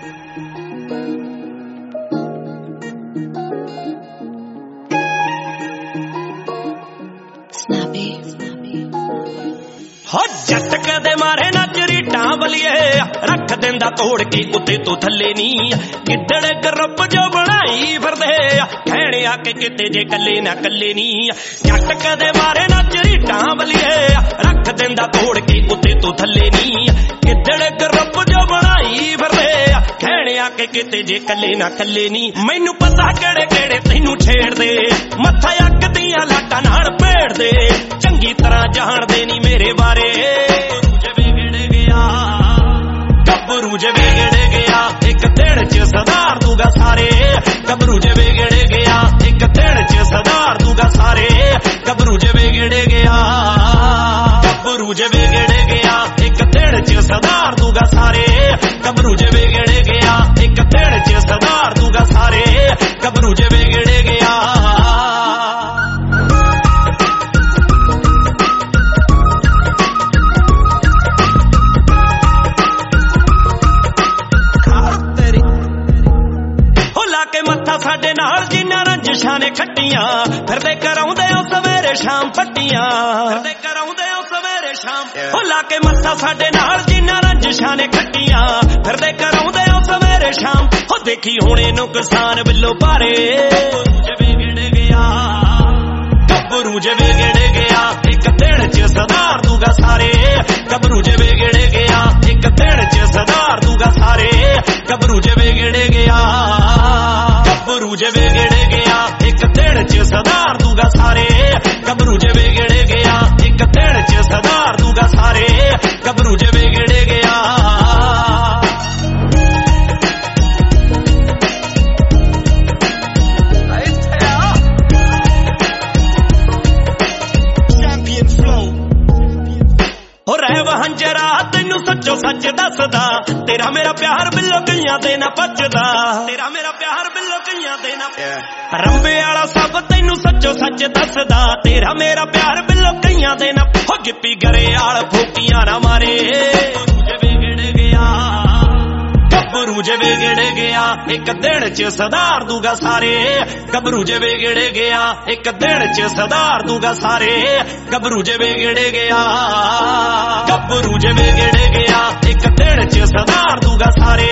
हो जट कदे मारे ना चरीटा बलिए रख देंदा तोड़ के उत्ते तो थले नी किडड़ ग्रुप जो बनाई फिरदे कहने आके किते जे कल्ले ना कल्ले नी जट कदे मारे ना चरीटा बलिए रख देंदा तोड़ के उत्ते तो थले नी किडड़ ग्रुप जो बनाई फिरदे कहने आके किते जे कल्ले ना कल्ले नी मैनू पता केड़े केड़े तैनू छेड़ दे मत्था अक दियां लाटां नाल पेड़ दे चंगी तरह जान दे नी मेरे बारे गबरू जे बिगड़ गया एक दिन च सदार दूगा सारे गबरू जे बिगड़ गया एक दिन च सदार दूगा सारे गबरू जे बिगड़ गया गबरू जे बिगड़ गया एक दिन च सदार दूगा सारे गबरू जे बिगड़ गया एक दिन च सदार दूगा सारे गबरू जे बिगड़ गया मत्था साडे नाल जिन्ना रंजिशां ने खट्टियां फिरदे कराउंदे ओ सवेरे शाम पट्टियां फिरदे कराउंदे ओ सवेरे शाम हो लाके मत्था साडे नाल जिन्ना रंजिशां ने खट्टियां फिरदे कराउंदे ओ सवेरे शाम हो देखी हुणे नुकसान बिल्लो पारे बिगड़ गया गबरू जे बिगड़ गया एक दिन च सदार दूगा सारे गबरू जे बिगड़ गया एक दिन च सदार दूगा सारे गबरू जे बिगड़ गया गबरू जे बिगड़ गया एक दिन च सदार दूगा सारे गबरू जे बिगड़ गया एक दिन च सदार दूगा सारे गबरू जे बिगड़ गया हो रह हंजरा तैनू सच्चो सच दसदा तेरा मेरा प्यार बिल्लो कईयां दे ना पचदा तेरा मेरा प्यार बिल्लो कईयां दे ना रंबे आला सब तैनू सच्चो सच दसदा तेरा मेरा प्यार बिल्लो कईयां दे ना हो गिप्पी गरे आल फूकियां ना मारे बिगड़ गया गबरू जे बिगड़ गया एक दिन च सदार दूगा सारे गबरू जे बिगड़ गया एक दिन च सदार दूगा सारे गबरू जे बिगड़ गया गबरू जे बिगड़ गया एक दिन च सदार दूगा सारे